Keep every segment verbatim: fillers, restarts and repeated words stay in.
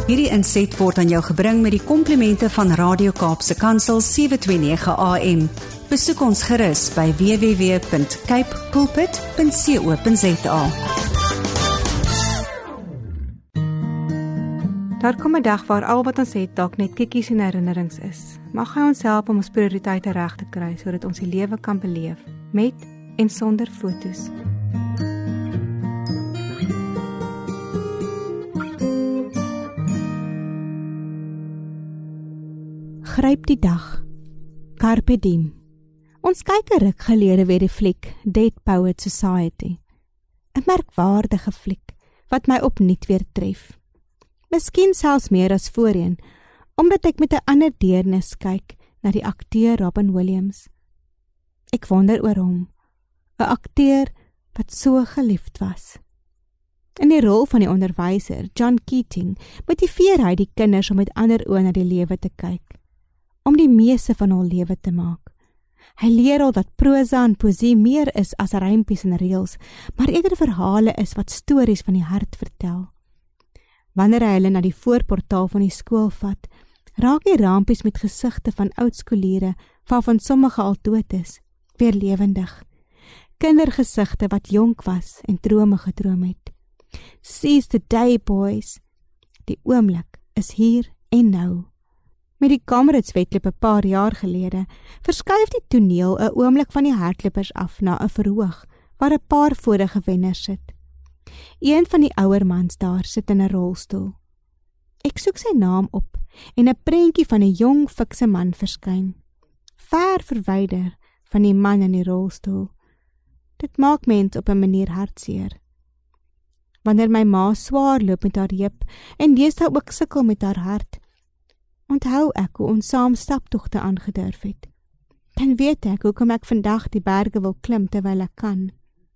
Hierdie inset word aan jou gebring met die komplimente van Radio Kaapse Kansel sewe twee nege A M. Besoek ons gerus by w w w punt cape pulpit punt co punt za. Daar kom 'n dag waar al wat ons het dalk net kikkies en herinnerings is. Mag hy ons help om ons prioriteite reg te kry, sodat ons die lewe kan beleef, met en sonder foto's. Gryp die dag. Carpe diem. Ons kyk 'n ruk gelede weer die fliek Dead Poet Society. 'n Merkwaardige fliek wat my opnuut weer tref. Miskien selfs meer as voorheen, omdat ek met 'n ander deernis kyk na die akteur Robin Williams. Ek wonder oor hom, 'n akteur wat so geliefd was. In die rol van die onderwyser, John Keating, motiveer hy die kinders om met ander oë na die lewe te kyk, om die meeste van hul lewe te maak. Hy leer al dat prosa en poesie meer is as rympies en reëls, maar eerder verhale is wat stories van die hart vertel. Wanneer hy hulle na die voorportaal van die skool vat, raak die rampies met gesigte van oudskooliere, waarvan sommige al dood is, weer lewendig. Kindergesigte wat jonk was en drome gedroom het. Seize the day, boys. Die oomblik is hier en nou. Met die Kameradswedloop 'n paar jaar gelede, verskuif die toneel 'n oomblik van die hardlopers af na 'n verhoog, waar 'n paar vorige wenners sit. Een van die ouer mans daar sit in 'n rolstoel. Ek soek sy naam op, en 'n prentjie van 'n jong fikse man verskyn, ver verwyder van die man in die rolstoel. Dit maak mens op 'n manier hartseer. Wanneer my ma swaar loop met haar heup, en deesdae ook sukkel met haar hart, onthou ek hoe ons saam staptogte aangedurf het. Dan weet ek hoekom ek vandag die berge wil klim terwyl ek kan.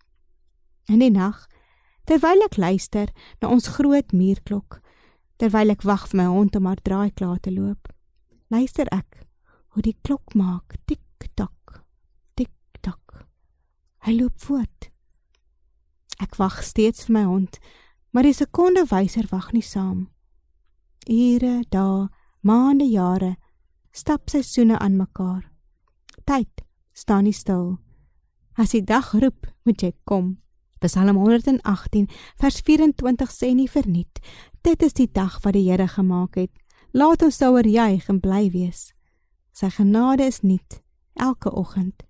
In die nag, terwyl ek luister na ons groot muurklok, terwyl ek wag vir my hond om haar draai klaar te loop, luister ek hoe die klok maak, tik-tak, tik-tak. Hy loop voort. Ek wag steeds vir my hond, maar die sekondewyser wag nie saam. Ure, dae, maande, jare, stap seisoene aan mekaar. Tyd staan nie stil. As die dag roep, moet jy kom. Psalm honderd en agttien, vers vyf-en-twintig sê nie verniet, dit is die dag wat die Here gemaak het. Laat ons daaroor juig en bly wees. Sy genade is nuut, elke oggend.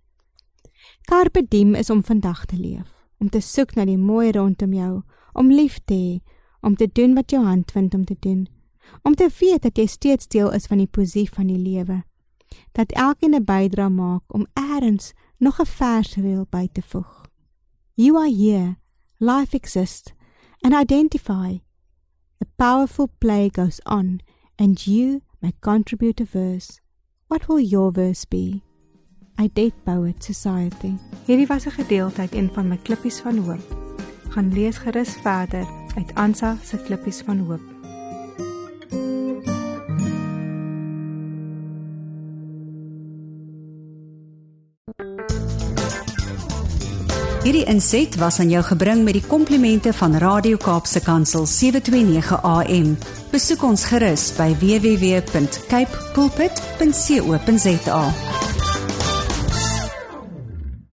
Carpe diem is om vandag te leef, om te soek na die mooi rondom jou, om lief te hê, om te doen wat jou hand vind om te doen, om te weet dat jy steeds deel is van die poesie van die lewe, dat elkeen 'n bydra maak om eers nog 'n vers reël by te voeg. You are here, life exists, and identify. The powerful play goes on, and you may contribute a verse. What will your verse be? A Dead Poet Society. Hierdie was 'n gedeelte uit een van my klippies van hoop. Gaan lees gerus verder uit Ansa se klippies van hoop. Hierdie inset was aan jou gebring met die komplimente van Radio Kaapse Kansel sewe twee nege A M. Besoek ons gerus by w w w punt cape pulpit punt co punt za.